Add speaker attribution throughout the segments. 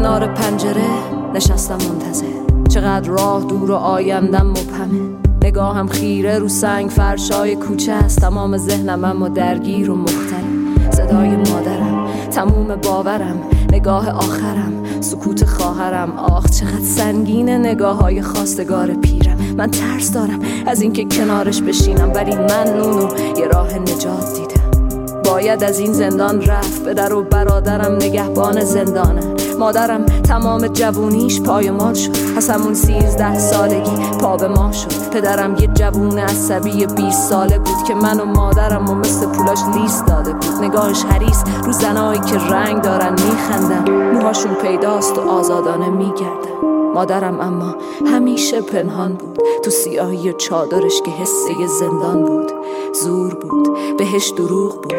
Speaker 1: کنار پنجره نشستم منتظر، چقدر راه دور و آیندم مبهمه. نگاهم خیره رو سنگ فرشای کوچه است، تمام ذهنم اما درگیر و مختلف. صدای مادرم، تموم باورم، نگاه آخرم، سکوت خواهرم. آخ چقدر سنگینه نگاه های خواستگار پیرم. من ترس دارم از اینکه کنارش بشینم، ولی من نونو یه راه نجات دیدم. باید از این زندان رفت، پدر و برادرم نگهبان زندانن. مادرم تمام جوونیش پایمال شد، از همون 13 سالگی پا به ما شد. پدرم یه جوون عصبی 20 ساله بود که من و مادرم و مثل پولاش لیست داده بود. نگاهش حریص رو زنایی که رنگ دارن میخندن، موهاشون پیداست و آزادانه میگردن. مادرم اما همیشه پنهان بود تو سیاهی و چادرش که حسه زندان بود. زور بود، بهش دروغ بود.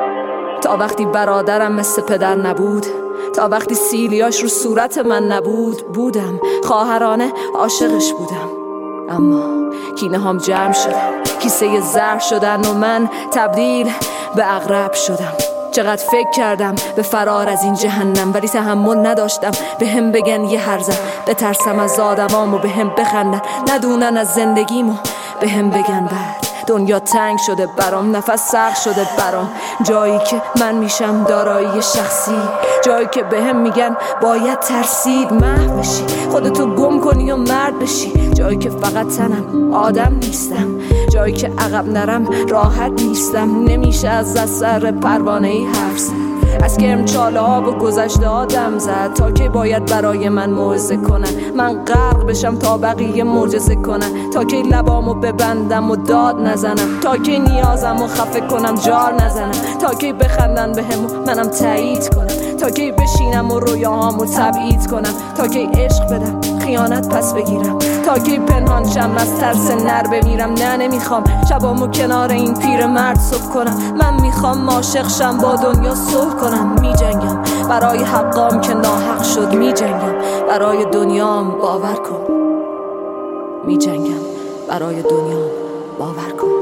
Speaker 1: تا وقتی برادرم مثل پدر نبود، تا وقتی سیلیاش رو صورت من نبود، بودم خواهرانه عاشقش بودم. اما کینه هم جمع شدن، کیسه زهر شدن و من تبدیل به عقرب شدم. چقدر فکر کردم به فرار از این جهنم، ولی تحمل نداشتم به هم بگن یه هرزم. بترسم از آدمام و به هم بخندن، ندونن از زندگیمو به هم بگن بعد. دنیا تنگ شده برام، نفس سخت شده برام. جایی که من میشم دارایی شخصی، جایی که به هم میگن باید ترسید محو بشی، خودتو گم کنی و مرد بشی. جایی که فقط تنم، آدم نیستم. جایی که عقب نرم راحت نیستم. نمیشه از سر پروانه‌ای حرف زد، از کرم چاله ها و گذشته آدم زد. تا که باید برای من موعظه کنن، من غرق بشم تا بقیه معجزه کنن. تا که لبامو ببندم و داد نزنم، تا که نیازمو خفه کنم جار نزنم. تا که بخندن بهم و منم تایید کنم، تا که بشینم و رویاهامو تبعید کنم. تا که عشق بدم خیانت پس بگیرم، تا که پنهان شم از ترس نر بمیرم. نه نمیخوام شبامو کنار این پیر مرد صبح کنم. من میخوام عاشق شم با دنیا صلح کنم. میجنگم برای حقام که ناحق شد، میجنگم برای دنیام باور کن. میجنگم برای دنیام باور کن.